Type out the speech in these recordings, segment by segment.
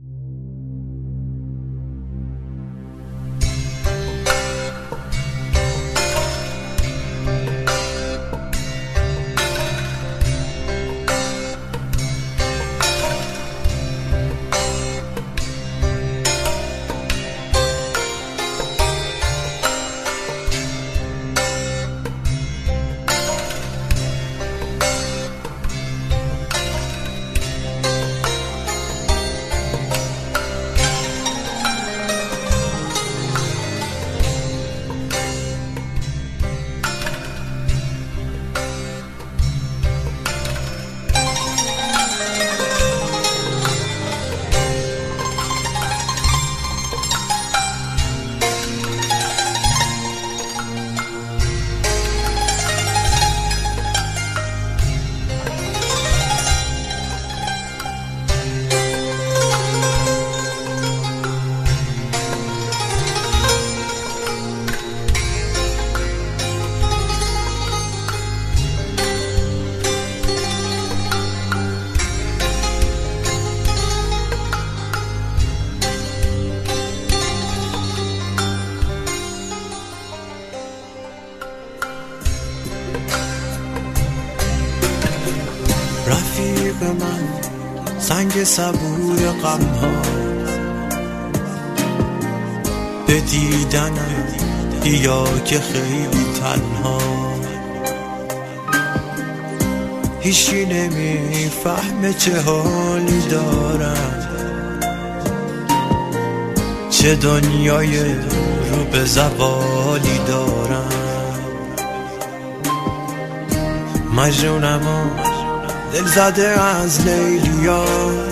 رفیق من سنگ صبور غمها، به دیدنم بیا که خیلی تنها، هیچی نمیفهمه چه حالی دارم، چه دنیای رو به زوالی دارم. مجنونم و دل زده از لیلیا،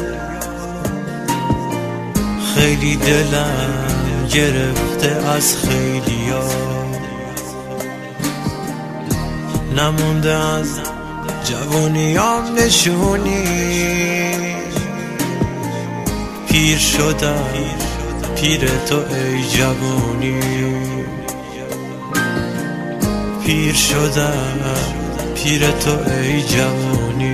خیلی دلم گرفته از خیلیا، نمونده از جوونیام نشونی، پیر شدم پیر تو ای جوونی، پیر شدم پیر تو ای جوونی.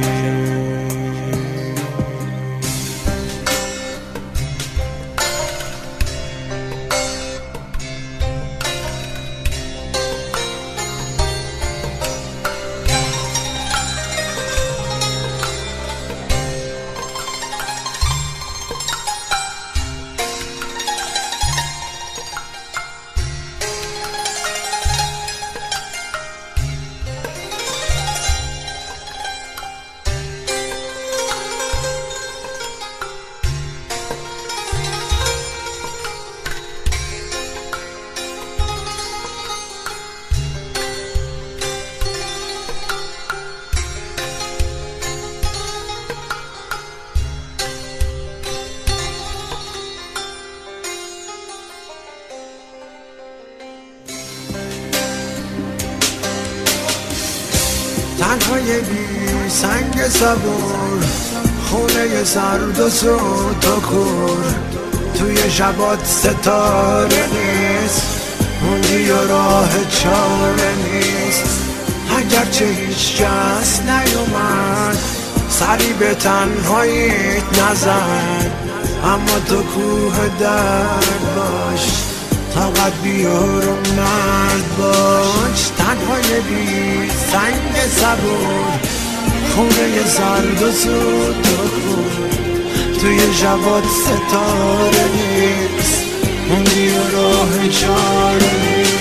تنهای بی سنگ صبور، خونه سرد و سود و کور، توی شبات ستاره نیست، موندی و راه چاره نیست. اگرچه هیچ کس نیومد سری به تنهاییت نزد، اما تو کوه درد باش، طاقت بیار و مرد باش. تنهای بی سنگ صبور، خونه سرد و سود و کور، توی شبات ستاره نیست، موندی و راه چاره نیست.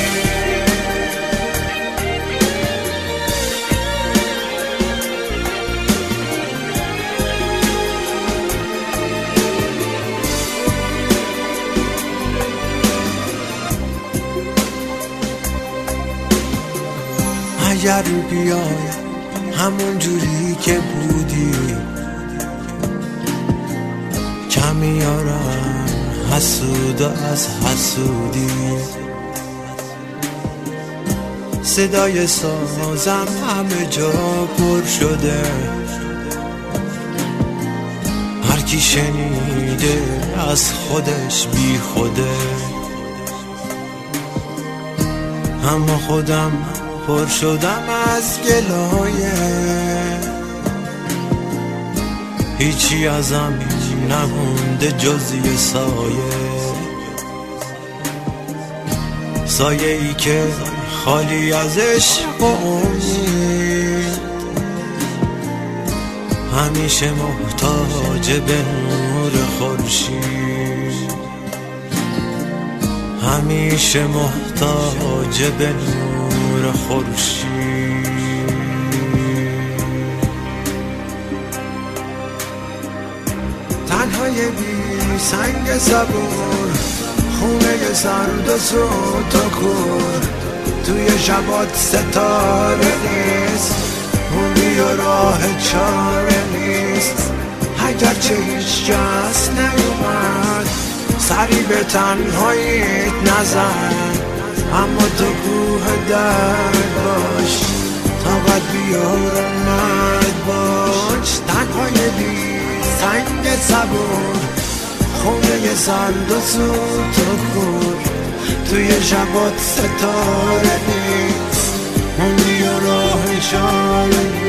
اگر بیای همون جوری که بودی، کمیارم حسود از حسودی. صدای سازم همه جا پر شده، هر کی شنیده از خودش بی خوده، اما خودم پر شدم از گلایه، هیچی ازم نمونده جز یه سایه ای که خالی از عشق و امید، همیشه محتاج به نور خورشید، همیشه محتاج به نور خورشید. تنهای بی سنگ صبور، خونه سرد و سوت و کور، توی شبات ستاره نیست، موندی و راه چاره نیست. اگرچه هیچ کس نیومد سری به تنهاییت نزن، اما تو کوه درد باش، طاقت بیار اومد باش. تنهای بی سنگ صبور، خونه سرد و سوت و کور، توی شبات ستاره نیست، موندی و راه چاره نیست.